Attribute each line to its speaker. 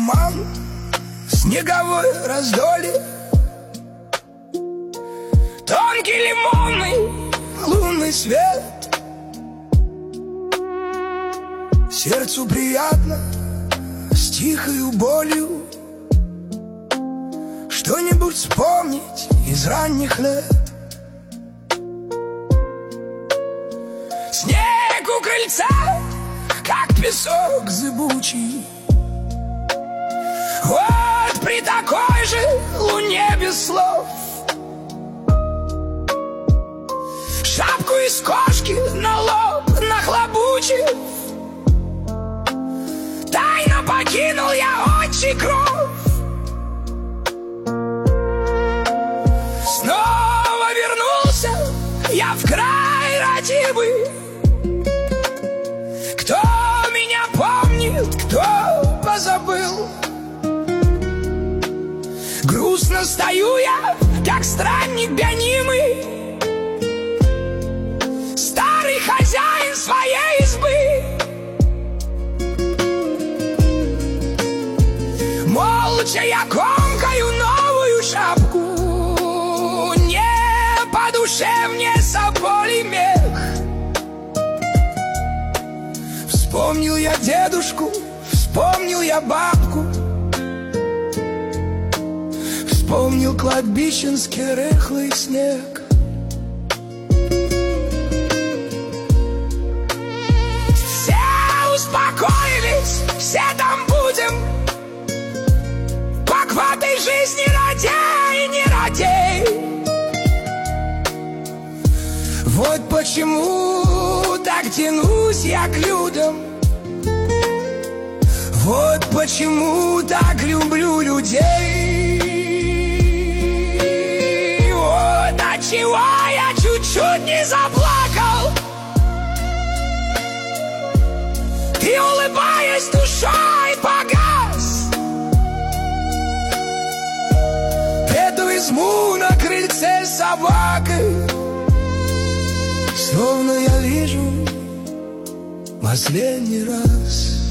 Speaker 1: туман, снеговое раздолье, тонкий лимонный лунный свет. Сердцу приятно с тихою болью что-нибудь вспомнить из ранних лет. Снег у крыльца, как песок зыбучий. Вот при такой же луне без слов шапку из кошки на лоб нахлобучив, тайно покинул я отчий кров. Снова вернулся я в край родимый. Кто меня помнит, кто позабыл? Грустно стою я, как странник гонимый, старый хозяин своей избы. Молча я комкаю новую шапку, не по душе мне соболи мех. Вспомнил я дедушку, вспомнил я бабку, вспомнил кладбищенский рыхлый снег. Все успокоились, все там будем, как в этой жизни радей, не радей. Вот почему так тянусь я к людям, вот почему так люблю людей. Вот отчего я чуть-чуть не заплакал, и, улыбаясь душой, погас. Эту изму на крыльце с собакой словно я вижу последний раз.